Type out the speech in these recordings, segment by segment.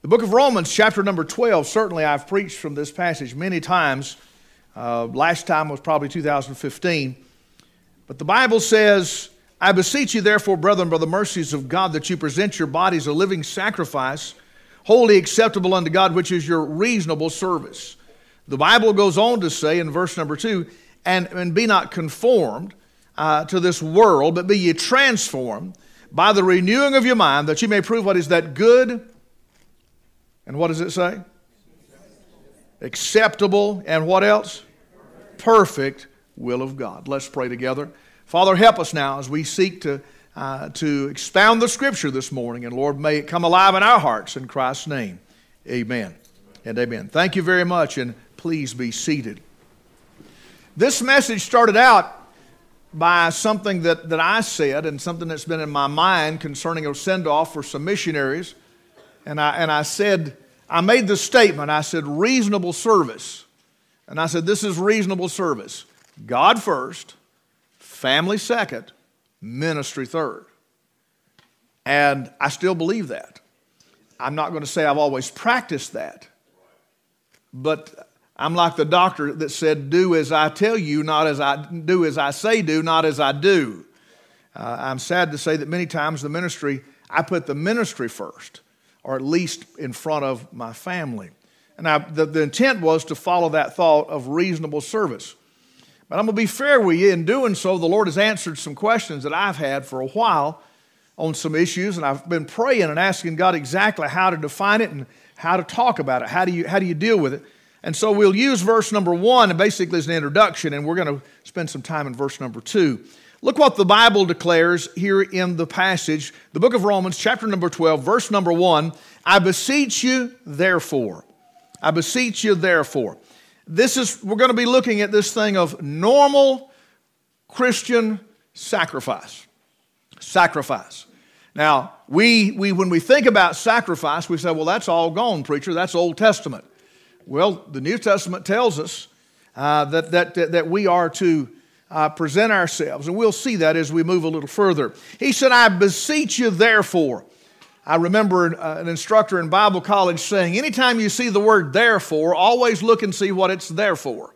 The book of Romans, chapter number 12, certainly I've preached from this passage many times. Last time was probably 2015. But the Bible says, I beseech you therefore, brethren, by the mercies of God, that you present your bodies a living sacrifice, wholly acceptable unto God, which is your reasonable service. The Bible goes on to say in verse number 2, and be not conformed to this world, but be ye transformed by the renewing of your mind, that you may prove what is that good, and what does it say? Acceptable, and what else? Perfect will of God. Let's pray together. Father, help us now as we seek to expound the Scripture this morning. And Lord, may it come alive in our hearts in Christ's name. Amen and amen. Thank you very much, and please be seated. This message started out by something that I said and something that's been in my mind concerning a send-off for some missionaries. And I said, I made the statement, I said, reasonable service. And I said, this is reasonable service. God first, family second, ministry third. And I still believe that. I'm not going to say I've always practiced that. But I'm like the doctor that said, do as I tell you, not as I do as I say do, not as I do. I'm sad to say that many times I put the ministry first, or at least in front of my family. And the intent was to follow that thought of reasonable service. But I'm going to be fair with you. In doing so, the Lord has answered some questions that I've had for a while on some issues, and I've been praying and asking God exactly how to define it and how to talk about it. How do you deal with it? And so we'll use verse number 1 and basically as an introduction, and we're going to spend some time in verse number 2. Look what the Bible declares here in the passage, the book of Romans, chapter number 12, verse number 1. I beseech you, therefore. I beseech you, therefore. We're going to be looking at this thing of normal Christian sacrifice. Sacrifice. Now, when we think about sacrifice, we say, well, that's all gone, preacher. That's Old Testament. Well, the New Testament tells us that we are to present ourselves, and we'll see that as we move a little further. He said, I beseech you, therefore. I remember an instructor in Bible college saying, anytime you see the word therefore, always look and see what it's there for.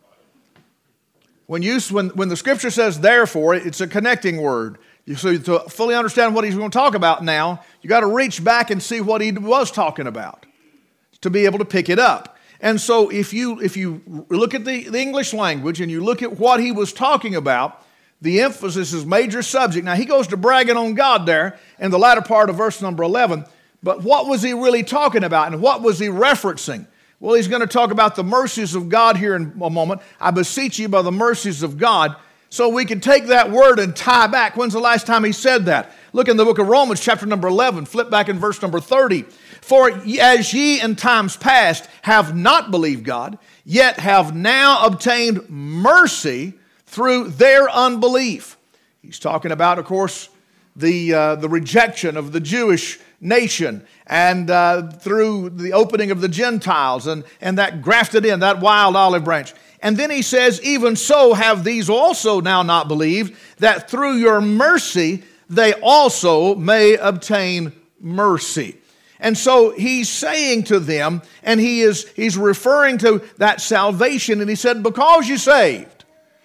When the Scripture says therefore, it's a connecting word. So to fully understand what he's going to talk about now, you got to reach back and see what he was talking about to be able to pick it up. And so if you look at the English language and you look at what he was talking about, the emphasis is major subject. Now he goes to bragging on God there in the latter part of verse number 11, but what was he really talking about and what was he referencing? Well, he's going to talk about the mercies of God here in a moment. I beseech you by the mercies of God. So we can take that word and tie back. When's the last time he said that? Look in the book of Romans, chapter number 11. Flip back in verse number 30. For as ye in times past have not believed God, yet have now obtained mercy through their unbelief. He's talking about, of course, the rejection of the Jewish nation and through the opening of the Gentiles and that grafted in, that wild olive branch. And then he says, even so have these also now not believed, that through your mercy they also may obtain mercy. And so he's saying to them, and he's referring to that salvation, and he said, because you saved,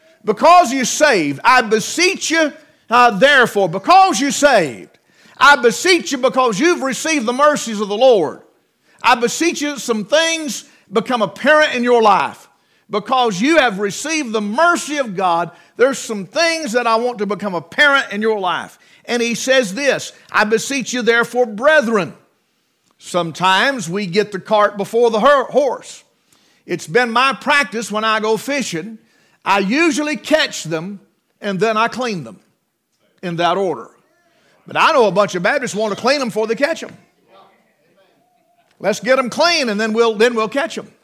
I beseech you, therefore, because you saved, I beseech you because you've received the mercies of the Lord. I beseech you some things become apparent in your life. Because you have received the mercy of God, there's some things that I want to become apparent in your life. And he says this, I beseech you therefore, brethren. Sometimes we get the cart before the horse. It's been my practice when I go fishing, I usually catch them and then I clean them in that order. But I know a bunch of Baptists want to clean them before they catch them. Let's get them clean and then we'll catch them.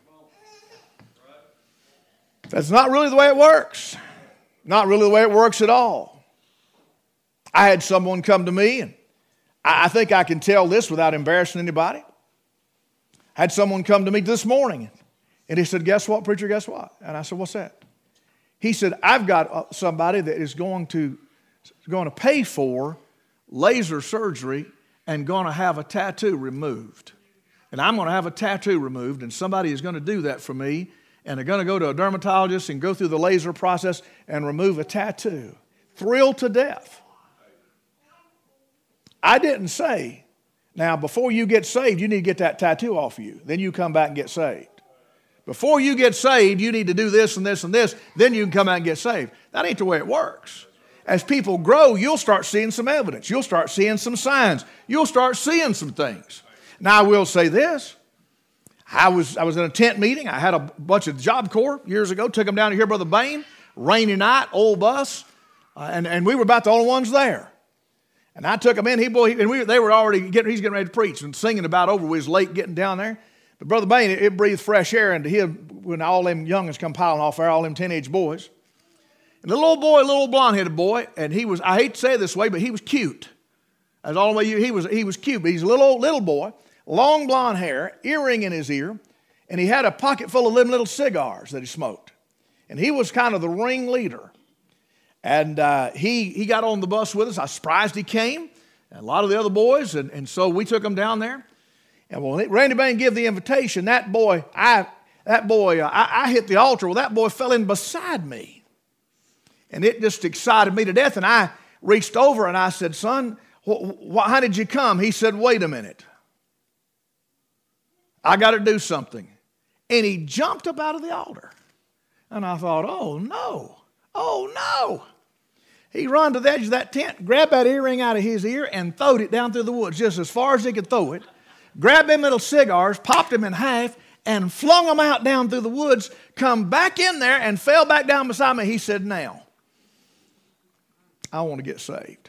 That's not really the way it works. Not really the way it works at all. I had someone come to me, and I think I can tell this without embarrassing anybody. I had someone come to me this morning, and he said, guess what, preacher, guess what? And I said, what's that? He said, I've got somebody that is going to pay for laser surgery and going to have a tattoo removed. and I'm going to have a tattoo removed, and somebody is going to do that for me, and they're going to go to a dermatologist and go through the laser process and remove a tattoo. Thrilled to death. I didn't say, now before you get saved, you need to get that tattoo off of you. Then you come back and get saved. Before you get saved, you need to do this and this and this. Then you can come out and get saved. That ain't the way it works. As people grow, you'll start seeing some evidence. You'll start seeing some signs. You'll start seeing some things. Now, I will say this. I was in a tent meeting. I had a bunch of Job Corps years ago. Took them down to hear Brother Bain. Rainy night, old bus. And we were about the only ones there. And I took them in. They were already he's getting ready to preach and singing about over. We was late getting down there. But Brother Bain, it breathed fresh air into him when all them youngins come piling off there, all them teenage boys. And the little boy, little blonde-headed boy, and he was, I hate to say it this way, but he was cute. That's all the way he was cute. But he's a little boy, long blonde hair, earring in his ear, and he had a pocket full of them little cigars that he smoked. And he was kind of the ringleader. And he got on the bus with us. I was surprised he came, and a lot of the other boys, and so we took him down there. And when Randy Bain gave the invitation, I hit the altar. Well, that boy fell in beside me. And it just excited me to death. And I reached over and I said, son, how did you come? He said, wait a minute. I got to do something. And he jumped up out of the altar. And I thought, oh, no. He ran to the edge of that tent, grabbed that earring out of his ear, and throwed it down through the woods just as far as he could throw it. Grabbed them little cigars, popped them in half, and flung them out down through the woods, come back in there, and fell back down beside me. He said, now, I want to get saved.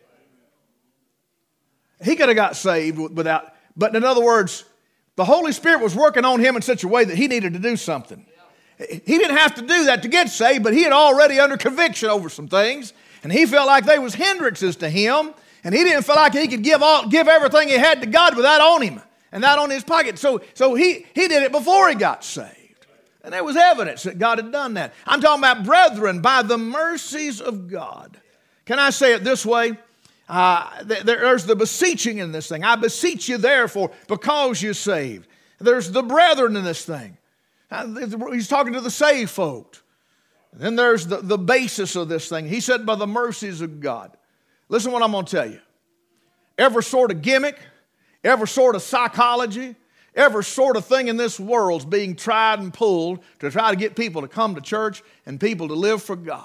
He could have got saved without, but in other words, the Holy Spirit was working on him in such a way that he needed to do something. He didn't have to do that to get saved, but he had already under conviction over some things, and he felt like they was hindrances to him, and he didn't feel like he could give everything he had to God with that on him and that on his pocket. So he did it before he got saved. And there was evidence that God had done that. I'm talking about, brethren, by the mercies of God. Can I say it this way? There's the beseeching in this thing. I beseech you therefore because you're saved. There's the brethren in this thing. He's talking to the saved folk. And then there's the basis of this thing. He said by the mercies of God. Listen what I'm going to tell you. Every sort of gimmick, every sort of psychology, every sort of thing in this world's being tried and pulled to try to get people to come to church and people to live for God.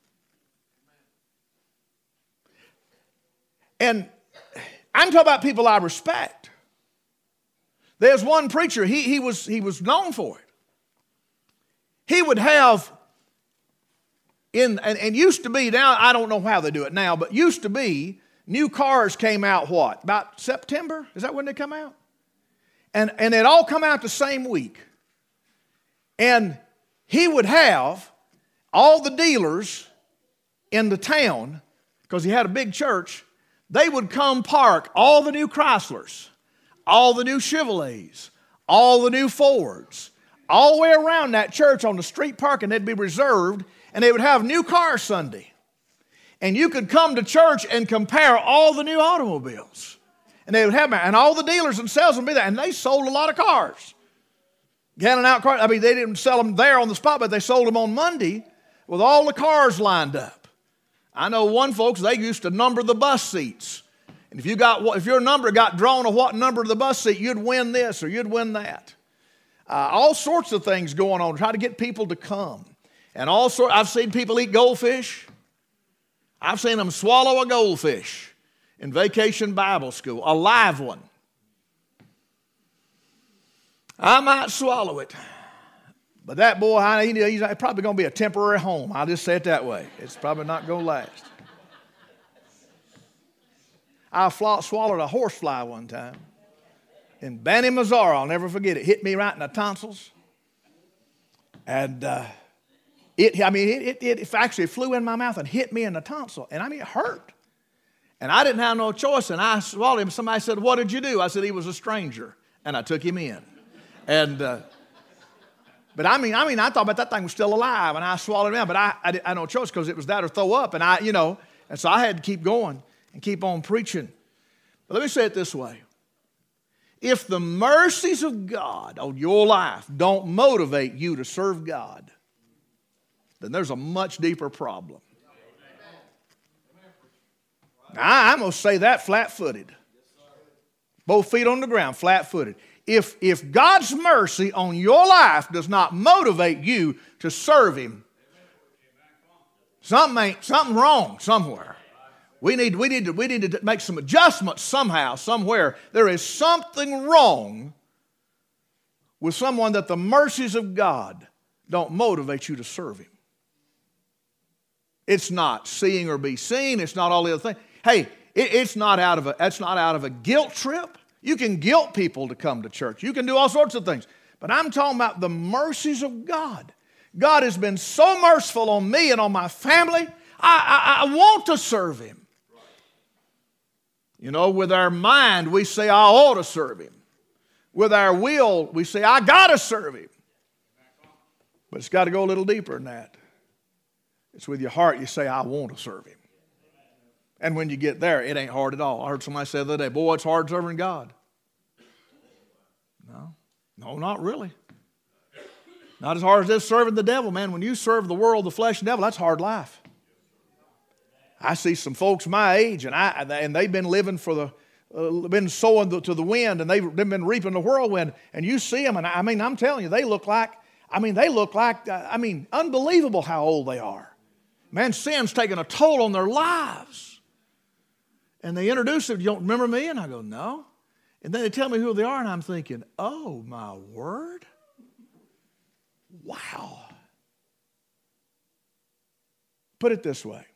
And I'm talking about people I respect. There's one preacher, he was known for it. He would have, and used to be, now I don't know how they do it now, but used to be, new cars came out what? About September? Is that when they come out? And it all come out the same week. And he would have all the dealers in the town, because he had a big church, they would come park all the new Chryslers, all the new Chevrolets, all the new Fords, all the way around that church on the street parking. They'd be reserved, and they would have new car Sunday. And you could come to church and compare all the new automobiles. And they would have, and all the dealers themselves would be there, and they sold a lot of cars. Handing out cars. I mean, they didn't sell them there on the spot, but they sold them on Monday with all the cars lined up. I know one folks, they used to number the bus seats. And if your number got drawn of what number of the bus seat, you'd win this or you'd win that. All sorts of things going on to try to get people to come. And I've seen people eat goldfish. I've seen them swallow a goldfish in Vacation Bible School, a live one. I might swallow it. But that boy, he's probably going to be a temporary home. I'll just say it that way. It's probably not going to last. I swallowed a horsefly one time in Banny, Missouri. I'll never forget it. Hit me right in the tonsils. And it actually flew in my mouth and hit me in the tonsil. And it hurt. And I didn't have no choice. And I swallowed him. Somebody said, what did you do? I said, he was a stranger. And I took him in. And... But I thought about that thing was still alive, and I swallowed it down. But I had no choice because it was that or throw up, and and so I had to keep going and keep on preaching. But let me say it this way: If the mercies of God on your life don't motivate you to serve God, then there's a much deeper problem. Now, I'm going to say that flat-footed. Both feet on the ground, flat-footed. If God's mercy on your life does not motivate you to serve Him, something wrong somewhere. We need to make some adjustments somehow, somewhere. There is something wrong with someone that the mercies of God don't motivate you to serve Him. It's not seeing or be seen. It's not all the other things. Hey, it's not out of a guilt trip. You can guilt people to come to church. You can do all sorts of things. But I'm talking about the mercies of God. God has been so merciful on me and on my family. I want to serve Him. You know, with our mind, we say, I ought to serve Him. With our will, we say, I got to serve Him. But it's got to go a little deeper than that. It's with your heart you say, I want to serve Him. And when you get there, it ain't hard at all. I heard somebody say the other day, boy, it's hard serving God. No, not really. Not as hard as this serving the devil, man. When you serve the world, the flesh, and the devil, that's hard life. I see some folks my age, and they've been living for been sowing to the wind, and they've been reaping the whirlwind. And you see them, and I'm telling you, they look like unbelievable how old they are. Man, sin's taking a toll on their lives. And they introduce them, you don't remember me? And I go, no. And then they tell me who they are, and I'm thinking, oh, my word. Wow. Put it this way.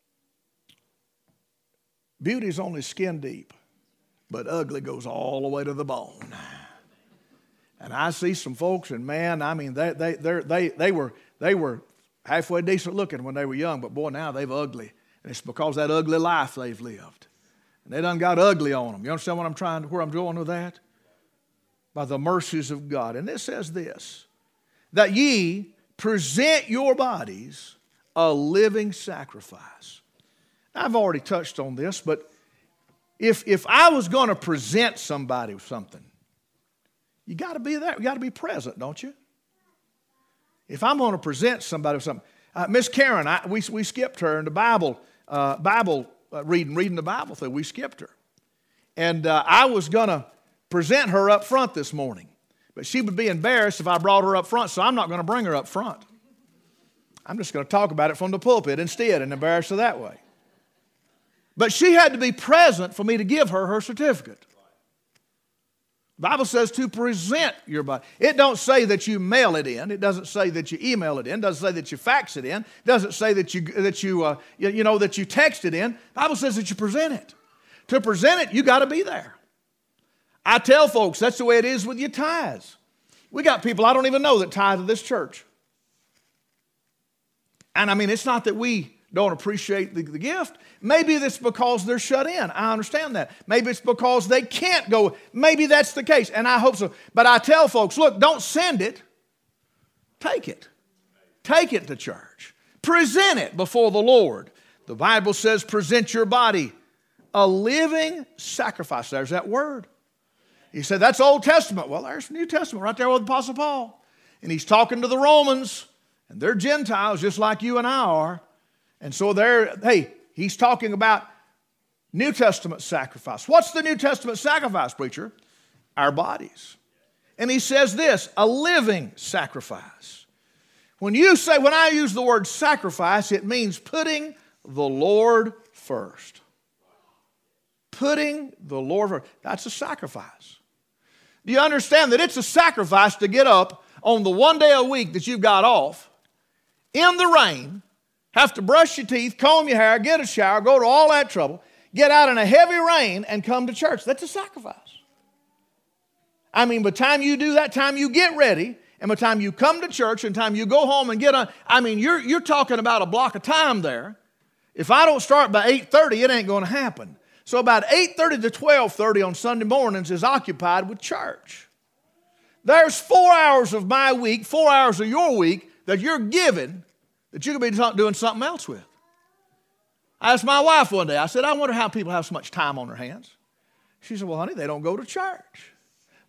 Beauty's only skin deep, but ugly goes all the way to the bone. And I see some folks, and man, they were halfway decent looking when they were young, but boy, now they've ugly. And it's because of that ugly life they've lived. And they done got ugly on them. You understand where I'm going with that? By the mercies of God. And it says this, that ye present your bodies a living sacrifice. Now, I've already touched on this, but if I was going to present somebody with something, you got to be there. You got to be present, don't you? If I'm going to present somebody with something, Miss Karen, we skipped her in the Bible reading the Bible through. We skipped her. And I was going to present her up front this morning. But she would be embarrassed if I brought her up front, so I'm not going to bring her up front. I'm just going to talk about it from the pulpit instead and embarrass her that way. But she had to be present for me to give her her certificate. The Bible says to present your body. It don't say that you mail it in. It doesn't say that you email it in. It doesn't say that you fax it in. It doesn't say that you text it in. The Bible says that you present it. To present it, you got to be there. I tell folks that's the way it is with your tithes. We got people I don't even know that tithe to this church. And it's not that we don't appreciate the gift. Maybe that's because they're shut in. I understand that. Maybe it's because they can't go. Maybe that's the case, and I hope so. But I tell folks, look, don't send it. Take it. Take it to church. Present it before the Lord. The Bible says present your body a living sacrifice. There's that word. He said that's Old Testament. Well, there's New Testament right there with the Apostle Paul. And he's talking to the Romans, and they're Gentiles just like you and I are. And so he's talking about New Testament sacrifice. What's the New Testament sacrifice, preacher? Our bodies. And he says this, a living sacrifice. When I use the word sacrifice, it means putting the Lord first. Putting the Lord first. That's a sacrifice. Do you understand that it's a sacrifice to get up on the one day a week that you've got off, in the rain, have to brush your teeth, comb your hair, get a shower, go to all that trouble, get out in a heavy rain and come to church? That's a sacrifice. By the time you do that, time you get ready, and by the time you come to church and time you go home and get on, you're talking about a block of time there. If I don't start by 8:30, it ain't going to happen. So about 8:30 to 12:30 on Sunday mornings is occupied with church. There's 4 hours of my week, 4 hours of your week that you're given that you could be doing something else with. I asked my wife one day, I said, I wonder how people have so much time on their hands. She said, well, honey, they don't go to church.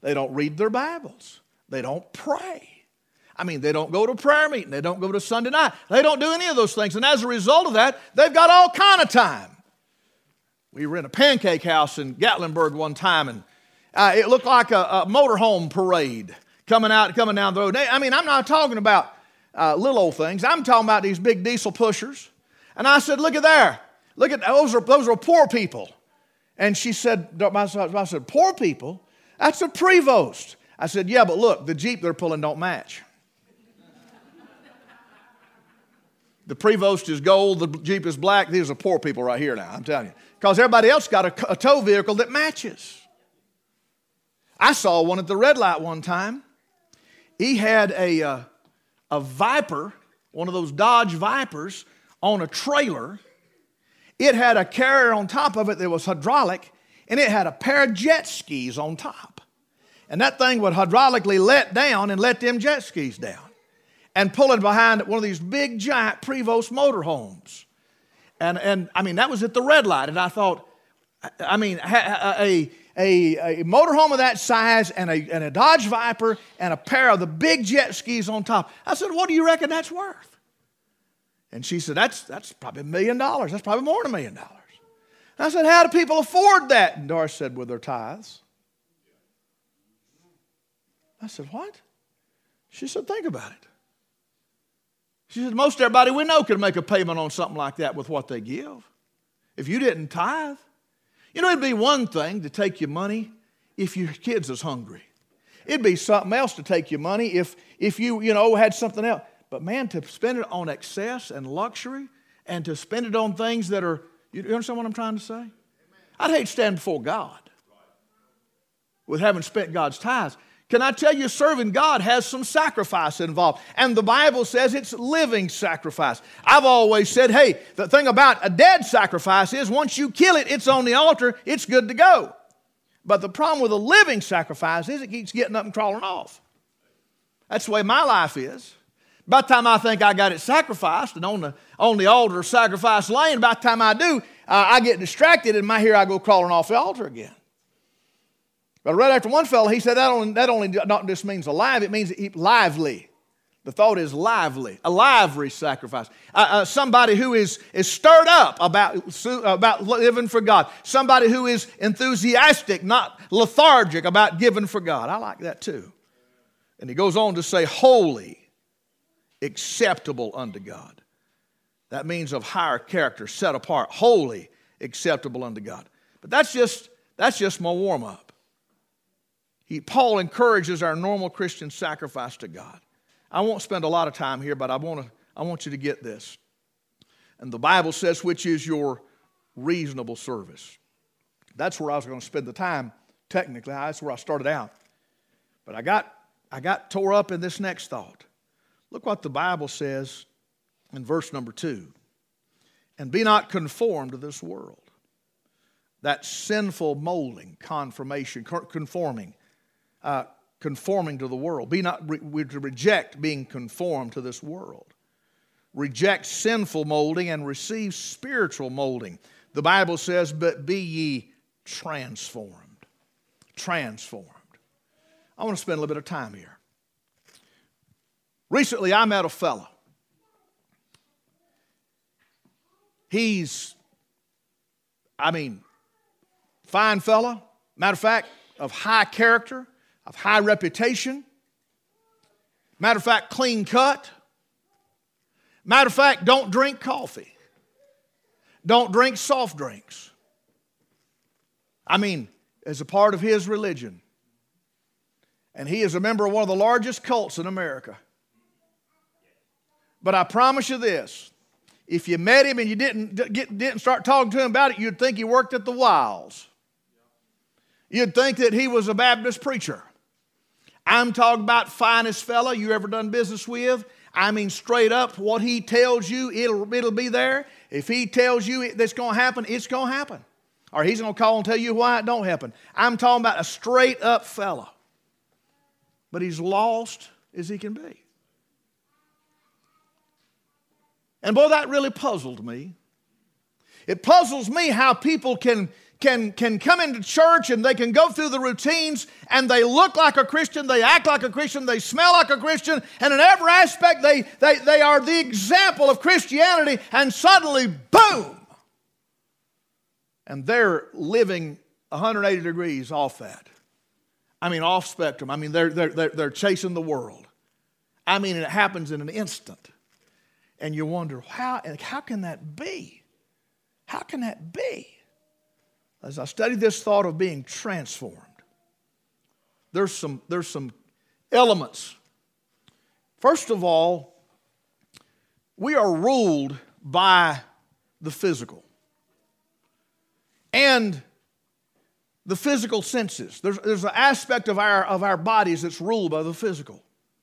They don't read their Bibles. They don't pray. I mean, they don't go to prayer meeting. They don't go to Sunday night. They don't do any of those things. And as a result of that, they've got all kind of time. We were in a pancake house in Gatlinburg one time, and it looked like a motorhome parade coming down the road. I mean, I'm not talking about little old things. I'm talking about these big diesel pushers. And I said, look at there. Look at those are poor people. And she said, I said, poor people? That's a Prevost. I said, yeah, but look, the Jeep they're pulling don't match. The Prevost is gold, the Jeep is black. These are poor people right here now, I'm telling you. Because everybody else got a tow vehicle that matches. I saw one at the red light one time. He had a Viper, one of those Dodge Vipers, on a trailer. It had a carrier on top of it that was hydraulic, and it had a pair of jet skis on top. And that thing would hydraulically let down and let them jet skis down and pull it behind one of these big, giant Prevost motorhomes. And I mean, that was at the red light. And I thought, I mean, a motorhome of that size and a Dodge Viper and a pair of the big jet skis on top. I said, what do you reckon that's worth? And she said, that's probably $1 million. That's probably more than $1 million. I said, how do people afford that? And Doris said, with their tithes. I said, what? She said, think about it. She said, most everybody we know could make a payment on something like that with what they give. If you didn't tithe. You know, it'd be one thing to take your money if your kids is hungry. It'd be something else to take your money if you had something else. But man, to spend it on excess and luxury and to spend it on things that are, you understand what I'm trying to say? I'd hate to stand before God with having spent God's tithes. Can I tell you, serving God has some sacrifice involved. And the Bible says it's living sacrifice. I've always said, hey, the thing about a dead sacrifice is once you kill it, it's on the altar, it's good to go. But the problem with a living sacrifice is it keeps getting up and crawling off. That's the way my life is. By the time I think I got it sacrificed and on the altar of sacrifice laying, by the time I do, I get distracted and here I go crawling off the altar again. But right after one fellow, he said that only not just means alive, it means lively. The thought is lively, a lively sacrifice. Somebody who is stirred up about living for God. Somebody who is enthusiastic, not lethargic about giving for God. I like that too. And he goes on to say, holy, acceptable unto God. That means of higher character, set apart, holy, acceptable unto God. But that's just my warm-up. Paul encourages our normal Christian sacrifice to God. I won't spend a lot of time here, but I want you to get this. And the Bible says, which is your reasonable service. That's where I was going to spend the time, technically. That's where I started out. But I got tore up in this next thought. Look what the Bible says in verse number 2. And be not conformed to this world. That sinful molding, conforming to the world. We're to reject being conformed to this world. Reject sinful molding and receive spiritual molding. The Bible says, but be ye transformed. Transformed. I want to spend a little bit of time here. Recently, I met a fellow. Fine fellow. Matter of fact, of high character, of high reputation. Matter of fact, clean cut. Matter of fact, don't drink coffee. Don't drink soft drinks. As a part of his religion. And he is a member of one of the largest cults in America. But I promise you this, if you met him and you didn't start talking to him about it, you'd think he worked at the Wilds. You'd think that he was a Baptist preacher. I'm talking about finest fella you ever done business with. Straight up, what he tells you, it'll be there. If he tells you that's going to happen, it's going to happen. Or he's going to call and tell you why it don't happen. I'm talking about a straight up fella. But he's lost as he can be. And boy, that really puzzled me. It puzzles me how people can can come into church and they can go through the routines and they look like a Christian, they act like a Christian, they smell like a Christian, and in every aspect they are the example of Christianity, and suddenly, boom! And they're living 180 degrees off that. I mean, off spectrum. I mean, they're chasing the world. I mean, it happens in an instant. And you wonder, how can that be? How can that be? As I studied this thought of being transformed, there's some elements. First of all, we are ruled by the physical and the physical senses. There's an aspect of our bodies that's ruled by the physical.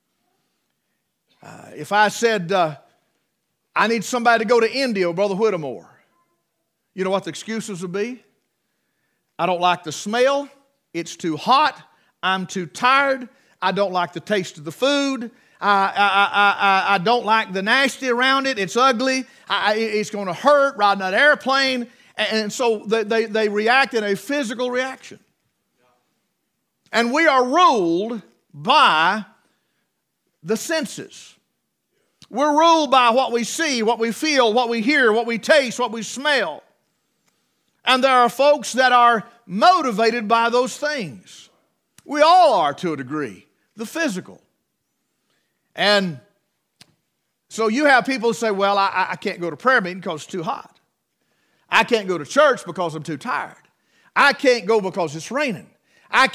If I said, I need somebody to go to India, Brother Whittemore, you know what the excuses would be? I don't like the smell. It's too hot. I'm too tired. I don't like the taste of the food. I don't like the nasty around it. It's ugly. It's going to hurt riding that airplane. And so they react in a physical reaction. And we are ruled by the senses. We're ruled by what we see, what we feel, what we hear, what we taste, what we smell. And there are folks that are motivated by those things. We all are to a degree, the physical. And so you have people who say, well, I can't go to prayer meeting because it's too hot. I can't go to church because I'm too tired. I can't go because it's raining. I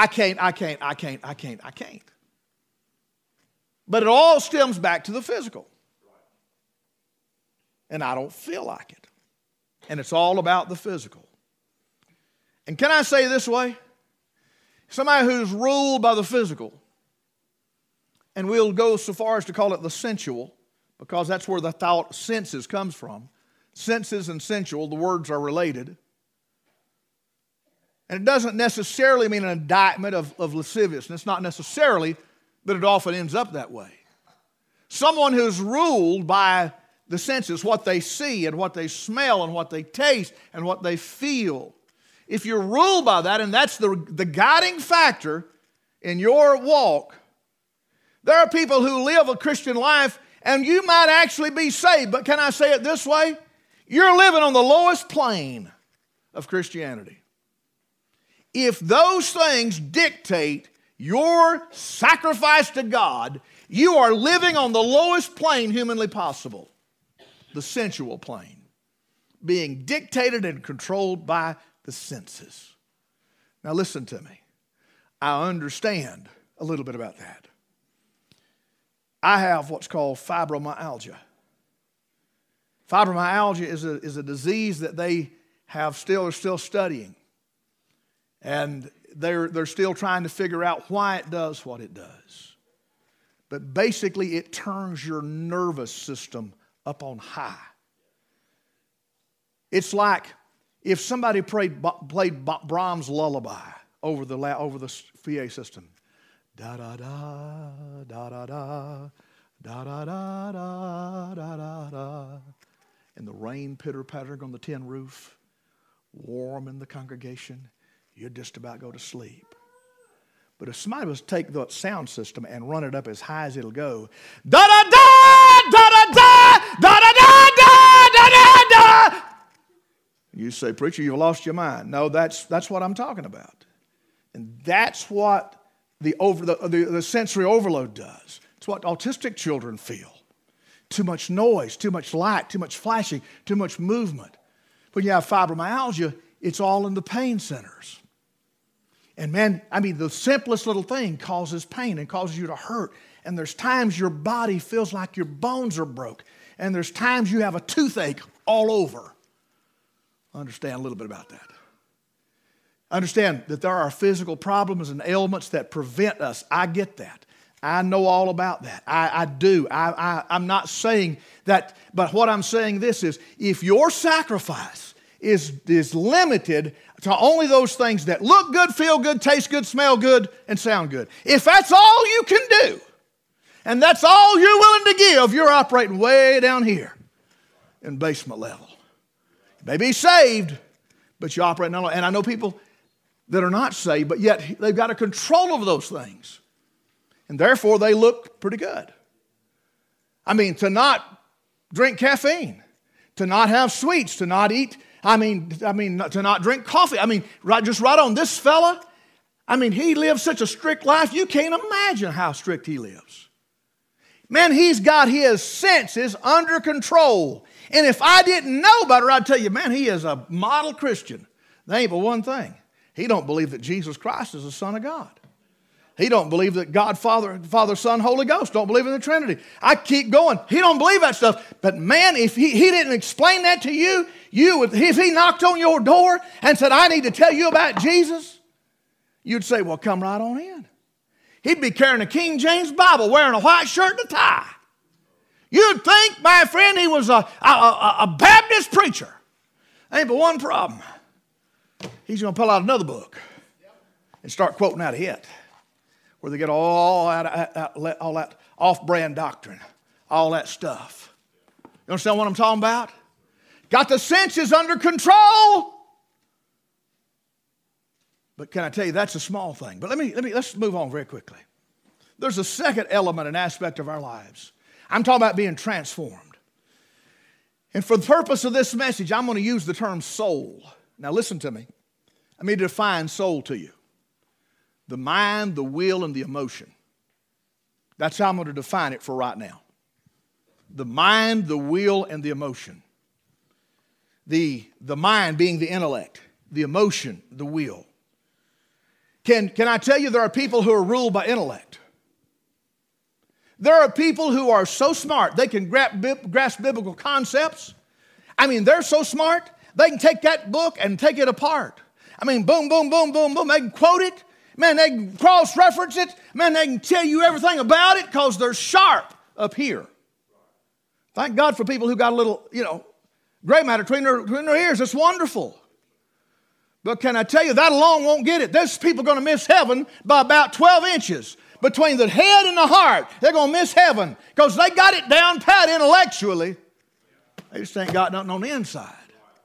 can't. But it all stems back to the physical. And I don't feel like it. And it's all about the physical. And can I say this way? Somebody who's ruled by the physical, and we'll go so far as to call it the sensual, because that's where the thought senses comes from. Senses and sensual, the words are related. And it doesn't necessarily mean an indictment of lasciviousness, not necessarily, but it often ends up that way. Someone who's ruled by the senses, what they see and what they smell and what they taste and what they feel. If you're ruled by that, and that's the guiding factor in your walk, there are people who live a Christian life and you might actually be saved. But can I say it this way? You're living on the lowest plane of Christianity. If those things dictate your sacrifice to God, you are living on the lowest plane humanly possible. The sensual plane, being dictated and controlled by the senses. Now listen to me. I understand a little bit about that. I have what's called fibromyalgia. Fibromyalgia is a disease that they are still studying. And they're still trying to figure out why it does what it does. But basically it turns your nervous system up on high. It's like if somebody played Brahms' lullaby over the PA system. Da da da da da da da da da da da da. And the rain pitter-pattering on the tin roof, warm in the congregation, you'd just about go to sleep. But if somebody was to take the sound system and run it up as high as it'll go, da da da da da da da da da da da da. You say, preacher, you've lost your mind. No, that's what I'm talking about. And that's what the sensory overload does. It's what autistic children feel. Too much noise, too much light, too much flashing, too much movement. When you have fibromyalgia, it's all in the pain centers. And man, I mean, the simplest little thing causes pain and causes you to hurt. And there's times your body feels like your bones are broke. And there's times you have a toothache all over. Understand a little bit about that. Understand that there are physical problems and ailments that prevent us. I get that. I know all about that. I do. I'm not saying that, but what I'm saying this is, if your sacrifice is limited to only those things that look good, feel good, taste good, smell good, and sound good, if that's all you can do, and that's all you're willing to give, you're operating way down here in basement level. You may be saved, but you operate not only. And I know people that are not saved, but yet they've got a control over those things. And therefore, they look pretty good. I mean, to not drink caffeine, to not have sweets, to not eat, to not drink coffee. I mean, right on. This fella, I mean, he lives such a strict life, you can't imagine how strict he lives. Man, he's got his senses under control. And if I didn't know about it, I'd tell you, man, he is a model Christian. There ain't but one thing. He don't believe that Jesus Christ is the Son of God. He don't believe that God, Father, Son, Holy Ghost. Don't believe in the Trinity. I keep going. He don't believe that stuff. But man, if he didn't explain that to you, if he knocked on your door and said, I need to tell you about Jesus, you'd say, well, come right on in. He'd be carrying a King James Bible, wearing a white shirt and a tie. You'd think, my friend, he was a Baptist preacher. Ain't but one problem. He's going to pull out another book and start quoting out of it, where they get all that off-brand doctrine, all that stuff. You understand what I'm talking about? Got the senses under control. But can I tell you, that's a small thing. But let's move on very quickly. There's a second element and aspect of our lives. I'm talking about being transformed. And for the purpose of this message, I'm going to use the term soul. Now listen to me. Let me define soul to you. The mind, the will, and the emotion. That's how I'm going to define it for right now. The mind, the will, and the emotion. The mind being the intellect. The emotion, the will. Can I tell you there are people who are ruled by intellect? There are people who are so smart, they can grasp biblical concepts. I mean, they're so smart, they can take that book and take it apart. I mean, boom, boom, boom, boom, boom. They can quote it. Man, they can cross-reference it. Man, they can tell you everything about it because they're sharp up here. Thank God for people who got a little, gray matter between their ears. It's wonderful. But can I tell you, that alone won't get it. There's people going to miss heaven by about 12 inches. Between the head and the heart, they're going to miss heaven because they got it down pat intellectually. They just ain't got nothing on the inside.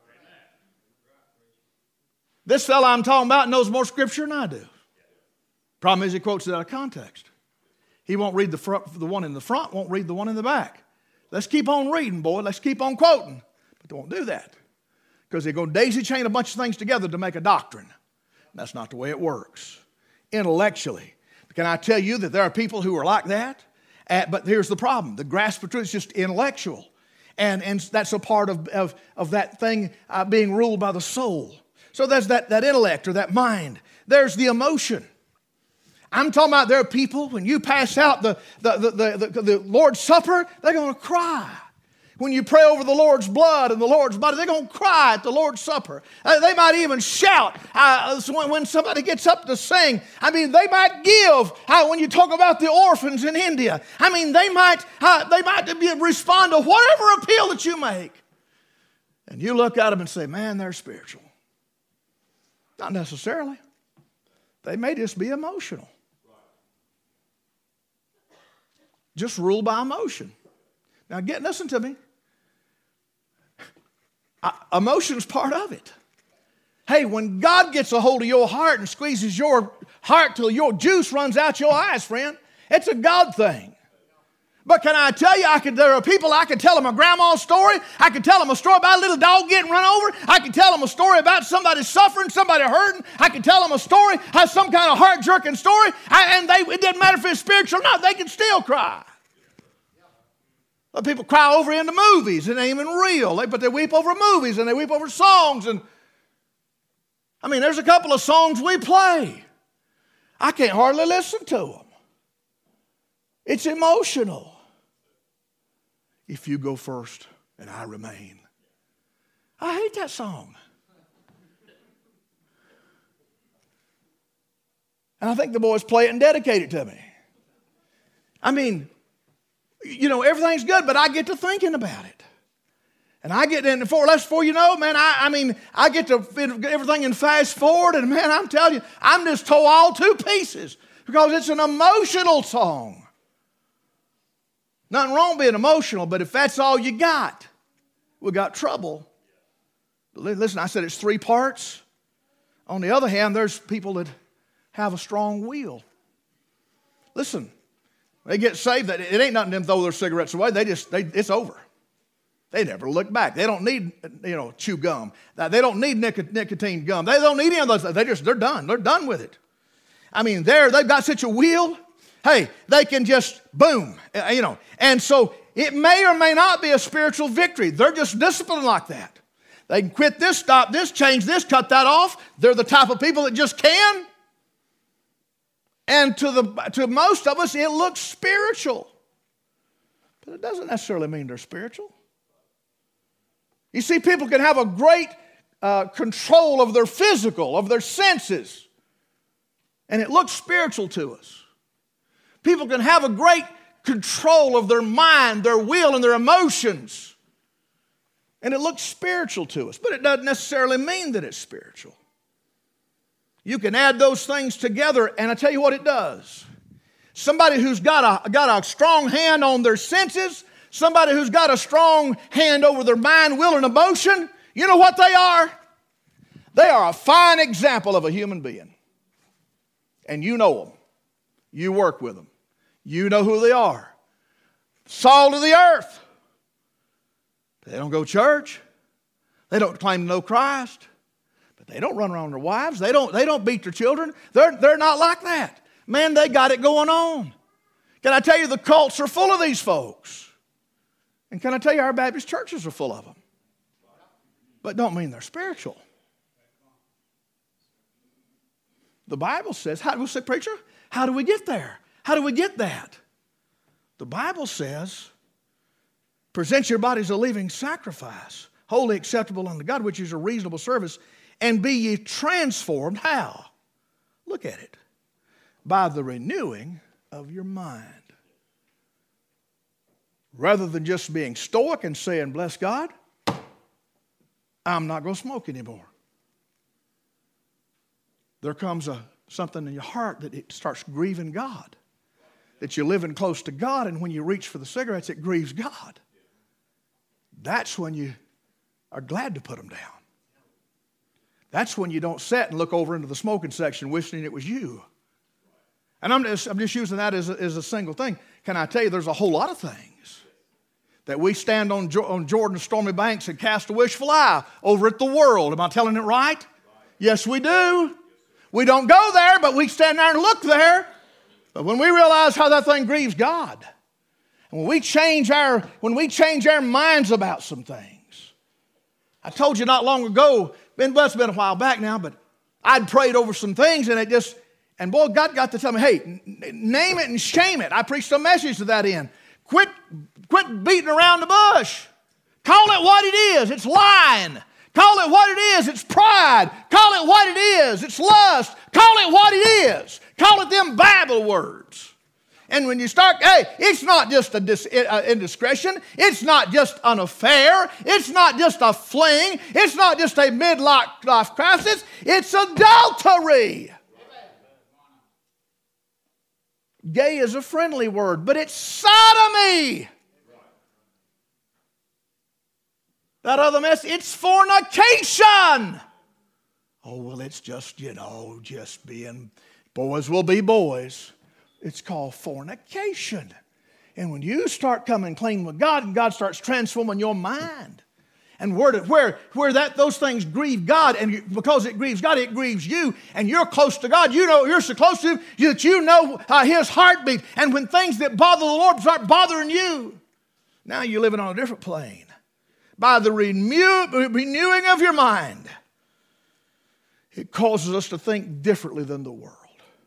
This fella I'm talking about knows more scripture than I do. Problem is he quotes it out of context. He won't read the one in the front, won't read the one in the back. Let's keep on reading, boy. Let's keep on quoting. But they won't do that because they're going to daisy chain a bunch of things together to make a doctrine. That's not the way it works. Intellectually. Can I tell you that there are people who are like that? But here's the problem. The grasp of truth is just intellectual. And that's a part of that thing being ruled by the soul. So there's that intellect or that mind. There's the emotion. I'm talking about there are people, when you pass out the Lord's Supper, they're going to cry. When you pray over the Lord's blood and the Lord's body, they're going to cry at the Lord's Supper. They might even shout when somebody gets up to sing. I mean, they might give. When you talk about the orphans in India, I mean, they might respond to whatever appeal that you make. And you look at them and say, man, they're spiritual. Not necessarily. They may just be emotional. Just ruled by emotion. Now, listen to me. Emotion's part of it. Hey, when God gets a hold of your heart and squeezes your heart till your juice runs out your eyes, friend, it's a God thing. But can I tell you, there are people, I can tell them a grandma's story. I can tell them a story about a little dog getting run over. I can tell them a story about somebody suffering, somebody hurting. I can tell them a story, some kind of heart-jerking story. It doesn't matter if it's spiritual or not, they can still cry. But people cry over into movies. It ain't even real. But they weep over movies and they weep over songs. And I mean, there's a couple of songs we play. I can't hardly listen to them. It's emotional. If you go first and I remain. I hate that song. And I think the boys play it and dedicate it to me. I mean, everything's good, but I get to thinking about it. And I get in before you know, man, I get to fit everything in fast forward, and man, I'm telling you, I'm just tore all to pieces because it's an emotional song. Nothing wrong being emotional, but if that's all you got, we got trouble. Listen, I said it's 3 parts. On the other hand, there's people that have a strong will. Listen, they get saved. It ain't nothing to them throw their cigarettes away. It's over. They never look back. They don't need, chew gum. They don't need nicotine gum. They don't need any of those. They're done. They're done with it. I mean, they've got such a will. Hey, they can just boom, And so it may or may not be a spiritual victory. They're just disciplined like that. They can quit this, stop this, change this, cut that off. They're the type of people that just can. And to most of us, it looks spiritual. But it doesn't necessarily mean they're spiritual. You see, people can have a great control of their physical, of their senses. And it looks spiritual to us. People can have a great control of their mind, their will, and their emotions. And it looks spiritual to us. But it doesn't necessarily mean that it's spiritual. You can add those things together, and I tell you what it does. Somebody who's got a strong hand on their senses, somebody who's got a strong hand over their mind, will, and emotion, you know what they are? They are a fine example of a human being. And you know them. You work with them. You know who they are. Salt of the earth. They don't go to church. They don't claim to know Christ. But they don't run around their wives. They don't beat their children. They're not like that. Man, they got it going on. Can I tell you, the cults are full of these folks. And can I tell you, our Baptist churches are full of them. But don't mean they're spiritual. The Bible says, we'll say, preacher, how do we get there? How do we get that? The Bible says, present your bodies a living sacrifice, wholly acceptable unto God, which is a reasonable service, and be ye transformed. How? Look at it. By the renewing of your mind. Rather than just being stoic and saying, bless God, I'm not going to smoke anymore. There comes something in your heart that it starts grieving God. That you're living close to God, and when you reach for the cigarettes, it grieves God. That's when you are glad to put them down. That's when you don't sit and look over into the smoking section wishing it was you. And I'm just using that as a single thing. Can I tell you, there's a whole lot of things that we stand on Jordan's stormy banks and cast a wishful eye over at the world. Am I telling it right? Yes, we do. We don't go there, but we stand there and look there. But when we realize how that thing grieves God, and when we change our minds about some things. I told you not long ago, it's been a while back now, but I'd prayed over some things, and boy, God got to tell me, hey, name it and shame it. I preached a message to that end. Quit beating around the bush. Call it what it is. It's lying. Call it what it is. It's pride. Call it what it is. It's lust. Call it what it is. Call it them Bible words. And when you start, it's not just a indiscretion. It's not just an affair. It's not just a fling. It's not just a midlife crisis. It's adultery. Gay is a friendly word, but it's sodomy. That other mess, it's fornication. Oh, well, it's just, just being, boys will be boys. It's called fornication. And when you start coming clean with God and God starts transforming your mind, and where those things grieve God, and because it grieves God, it grieves you, and you're close to God. You're so close to Him that you know His heartbeat. And when things that bother the Lord start bothering you, now you're living on a different plane. By the renewing of your mind, it causes us to think differently than the world.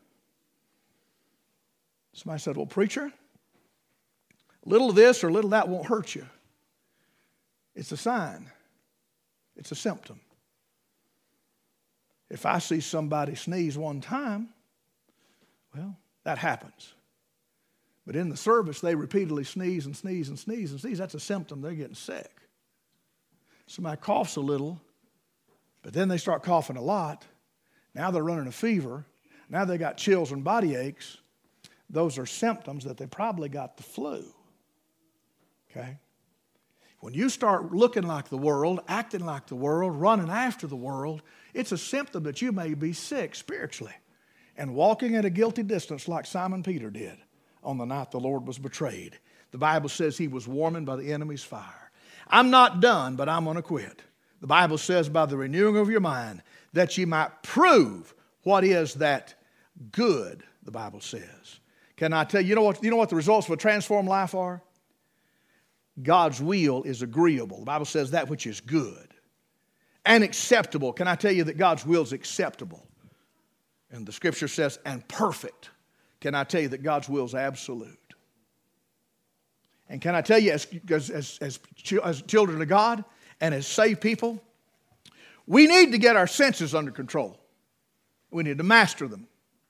Somebody said, well, preacher, little of this or little of that won't hurt you. It's a sign. It's a symptom. If I see somebody sneeze one time, well, that happens. But in the service, they repeatedly sneeze and sneeze and sneeze and sneeze. That's a symptom they're getting sick. Somebody coughs a little, but then they start coughing a lot. Now they're running a fever. Now they got chills and body aches. Those are symptoms that they probably got the flu. Okay? When you start looking like the world, acting like the world, running after the world, it's a symptom that you may be sick spiritually and walking at a guilty distance like Simon Peter did on the night the Lord was betrayed. The Bible says he was warmed by the enemy's fire. I'm not done, but I'm going to quit. The Bible says by the renewing of your mind that you might prove what is that good, the Bible says. Can I tell you, you know what the results of a transformed life are? God's will is agreeable. The Bible says that which is good and acceptable. Can I tell you that God's will is acceptable? And the Scripture says, and perfect. Can I tell you that God's will is absolute? And can I tell you, as children of God and as saved people, we need to get our senses under control. We need to master them.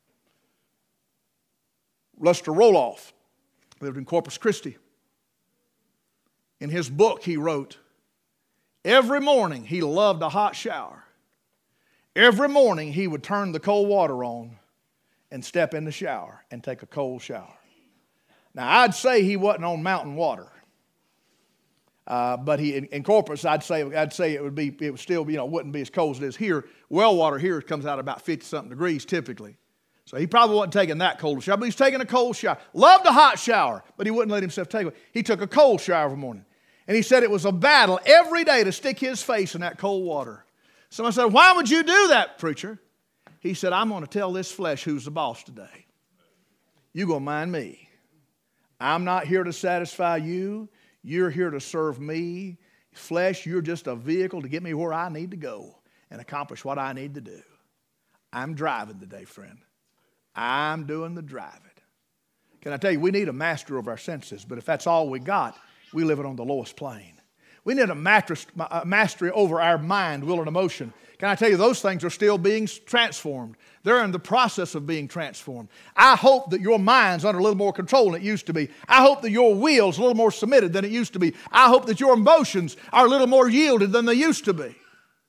Lester Roloff lived in Corpus Christi. In his book, he wrote, every morning he loved a hot shower. Every morning he would turn the cold water on and step in the shower and take a cold shower. Now, I'd say he wasn't on mountain water. But in Corpus, I'd say it would still, wouldn't be as cold as it is here. Well water here comes out about 50-something degrees typically. So he probably wasn't taking that cold shower, but he's taking a cold shower. Loved a hot shower, but he wouldn't let himself take it. He took a cold shower every morning. And he said it was a battle every day to stick his face in that cold water. Someone said, why would you do that, preacher? He said, I'm going to tell this flesh who's the boss today. You're going to mind me. I'm not here to satisfy you. You're here to serve me. Flesh, you're just a vehicle to get me where I need to go and accomplish what I need to do. I'm driving today, friend. I'm doing the driving. Can I tell you, we need a master of our senses, but if that's all we got, we live it on the lowest plane. We need a mastery over our mind, will, and emotion. Can I tell you, those things are still being transformed. They're in the process of being transformed. I hope that your mind's under a little more control than it used to be. I hope that your will's a little more submitted than it used to be. I hope that your emotions are a little more yielded than they used to be.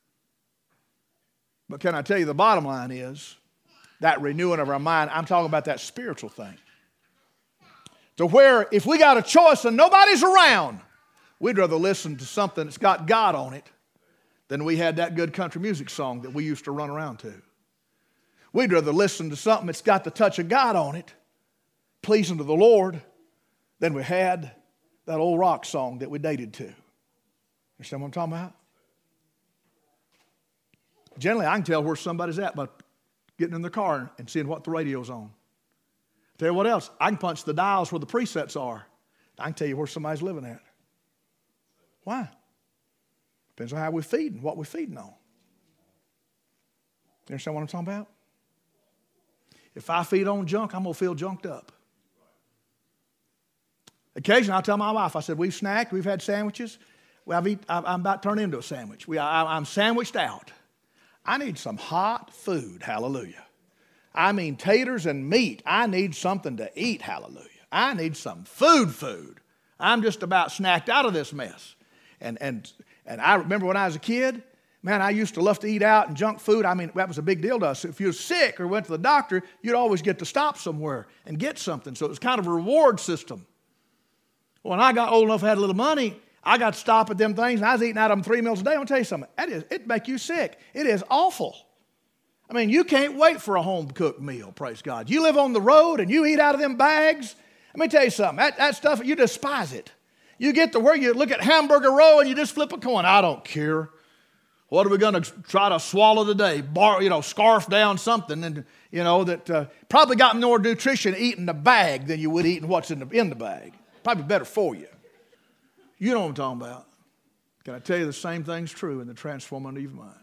But can I tell you, the bottom line is that renewing of our mind, I'm talking about that spiritual thing. To where if we got a choice and nobody's around, we'd rather listen to something that's got God on it than we had that good country music song that we used to run around to. We'd rather listen to something that's got the touch of God on it, pleasing to the Lord, than we had that old rock song that we dated to. Understand what I'm talking about? Generally, I can tell where somebody's at by getting in the car and seeing what the radio's on. Tell you what else, I can punch the dials where the presets are. I can tell you where somebody's living at. Why? Depends on how we're feeding, what we're feeding on. You understand what I'm talking about? If I feed on junk, I'm going to feel junked up. Occasionally, I'll tell my wife, I said, we've snacked, we've had sandwiches. I'm about to turn into a sandwich. I'm sandwiched out. I need some hot food, hallelujah. I mean taters and meat. I need something to eat, hallelujah. I need some food. I'm just about snacked out of this mess. And I remember when I was a kid, man, I used to love to eat out and junk food. I mean, that was a big deal to us. If you were sick or went to the doctor, you'd always get to stop somewhere and get something. So it was kind of a reward system. When I got old enough to have a little money, I got to stop at them things, and I was eating out of them 3 meals a day. I'm going to tell you something. It'd make you sick. It is awful. I mean, you can't wait for a home-cooked meal, praise God. You live on the road and you eat out of them bags. Let me tell you something. That stuff, you despise it. You get to where you look at Hamburger Row and you just flip a coin. I don't care. What are we going to try to swallow today? Scarf down something and that probably got more nutrition eating the bag than you would eating what's in the bag. Probably better for you. You know what I'm talking about. Can I tell you the same thing's true in the transforming of your mind?